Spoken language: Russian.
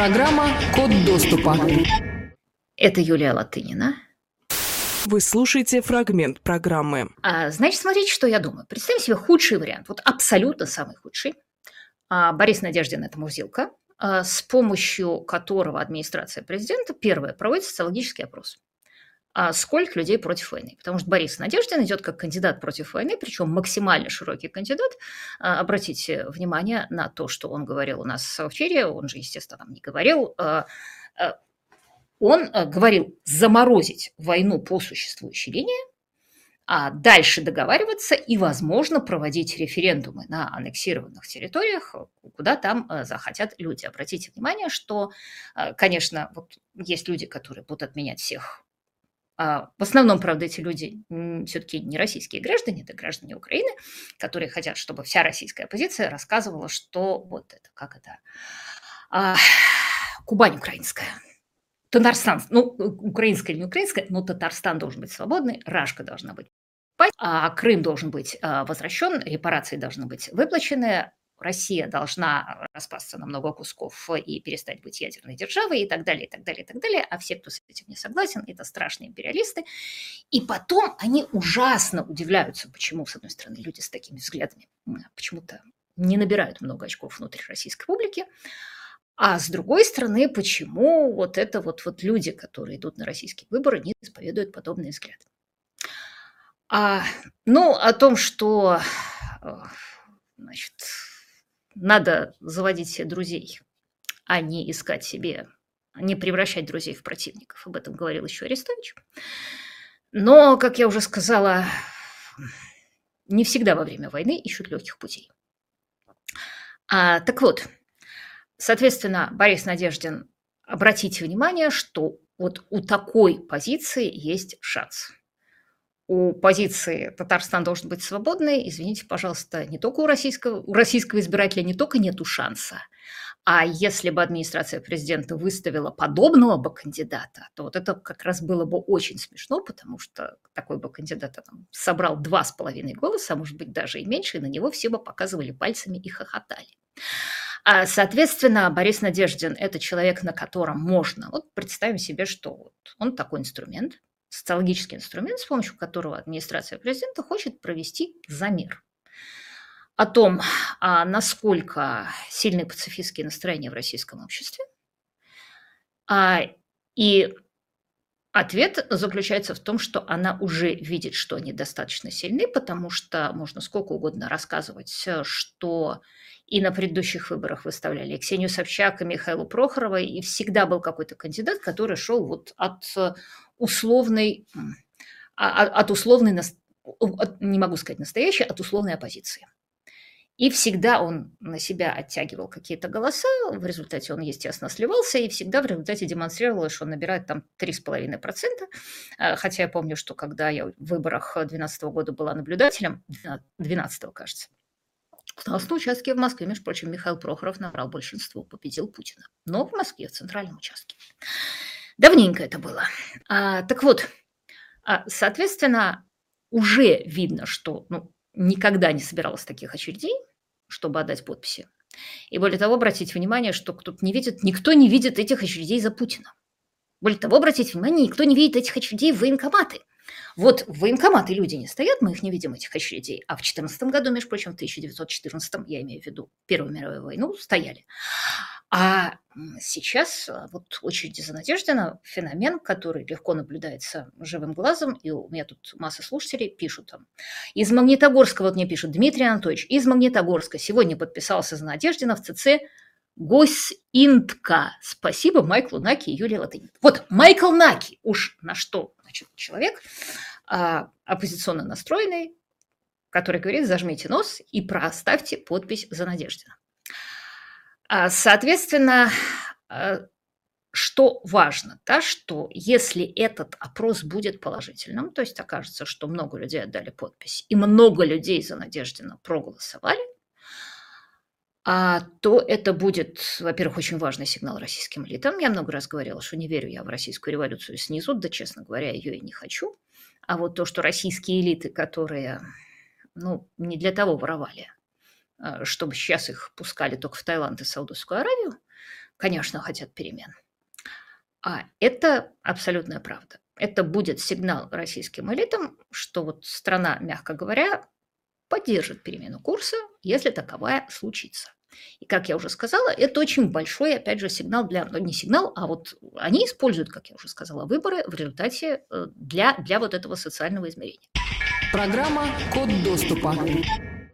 Программа «Код доступа». Это Юлия Латынина. Вы слушаете фрагмент программы. Значит, смотрите, что я думаю. Представим себе худший вариант, вот абсолютно самый худший. Борис Надеждин – это Мурзилка, с помощью которого администрация президента первое проводит социологический опрос. Сколько людей против войны? Потому что Борис Надеждин идет как кандидат против войны, причем максимально широкий кандидат. Обратите внимание на то, что он говорил у нас в эфире, он же, естественно, нам не говорил. Он говорил заморозить войну по существующей линии, а дальше договариваться и, возможно, проводить референдумы на аннексированных территориях, куда там захотят люди. Обратите внимание, что, конечно, вот есть люди, которые будут отменять всех. В основном, правда, эти люди все-таки не российские граждане, это граждане Украины, которые хотят, чтобы вся российская оппозиция рассказывала, что вот это, как это, Кубань украинская. Татарстан, украинская или не украинская, но Татарстан должен быть свободный, Рашка должна быть, а Крым должен быть возвращен, репарации должны быть выплачены, Россия должна распасться на много кусков и перестать быть ядерной державой и так далее, и так далее, и так далее. А все, кто с этим не согласен, это страшные империалисты. И потом они ужасно удивляются, почему, с одной стороны, люди с такими взглядами почему-то не набирают много очков внутри российской публики. А с другой стороны, почему вот это вот люди, которые идут на российские выборы, не исповедуют подобные взгляды. О том, что, значит, надо заводить себе друзей, а не искать себе, не превращать друзей в противников. Об этом говорил еще Арестович. Но, как я уже сказала, не всегда во время войны ищут легких путей. Так вот, соответственно, Борис Надеждин, обратите внимание, что вот у такой позиции есть шанс. У позиции Татарстан должен быть свободной, извините, пожалуйста, не только у российского избирателя не только нету шанса, а если бы администрация президента выставила подобного бы кандидата, то вот это как раз было бы очень смешно, потому что такой бы кандидат собрал 2,5 голоса, а может быть даже и меньше, и на него все бы показывали пальцами и хохотали. Соответственно, Борис Надеждин – это человек, на котором можно, вот представим себе, что вот он такой инструмент, социологический инструмент, с помощью которого администрация президента хочет провести замер о том, насколько сильны пацифистские настроения в российском обществе. И ответ заключается в том, что она уже видит, что они достаточно сильны, потому что можно сколько угодно рассказывать, что и на предыдущих выборах выставляли и Ксению Собчак, и Михаила Прохорова, и всегда был какой-то кандидат, который шел вот от условной, не могу сказать настоящей, от условной оппозиции. И всегда он на себя оттягивал какие-то голоса, в результате он, естественно, сливался, и всегда в результате демонстрировал, что он набирает там 3,5%. Хотя я помню, что когда я в выборах 2012 года была наблюдателем, 2012, кажется, на участке в Москве, между прочим, Михаил Прохоров набрал большинство, победил Путина. Но в Москве, в центральном участке. Давненько это было. Так вот, соответственно, уже видно, что никогда не собиралось таких очередей, чтобы отдать подписи. И более того, обратите внимание, что никто не видит этих очередей за Путина. Более того, обратите внимание, никто не видит этих очередей в военкоматы. Вот в военкоматы люди не стоят, мы их не видим, этих очередей. А в 2014 году, между прочим, в 1914, я имею в виду Первую мировую войну, стояли. А сейчас вот очереди за Надеждина – феномен, который легко наблюдается живым глазом. И у меня тут масса слушателей пишут там. Из Магнитогорска, вот мне пишут, Дмитрий Анатольевич, из Магнитогорска сегодня подписался за Надеждина в ЦЦ Госинтка. Спасибо Майклу Наки и Юлии Латынина. Вот Майкл Наки уж на что, значит, человек оппозиционно настроенный, который говорит, зажмите нос и проставьте подпись за Надеждина. Соответственно, что важно, да, что если этот опрос будет положительным, то есть окажется, что много людей отдали подпись и много людей за Надеждина проголосовали, то это будет, во-первых, очень важный сигнал российским элитам. Я много раз говорила, что не верю я в российскую революцию снизу, да, честно говоря, ее и не хочу. А вот то, что российские элиты, которые, не для того воровали, чтобы сейчас их пускали только в Таиланд и Саудовскую Аравию, конечно, хотят перемен. А это абсолютная правда. Это будет сигнал российским элитам, что вот страна, мягко говоря, поддержит перемену курса, если таковая случится. И, как я уже сказала, это очень большой, опять же, сигнал не сигнал, а вот они используют, как я уже сказала, выборы в результате для вот этого социального измерения. Программа «Код доступа».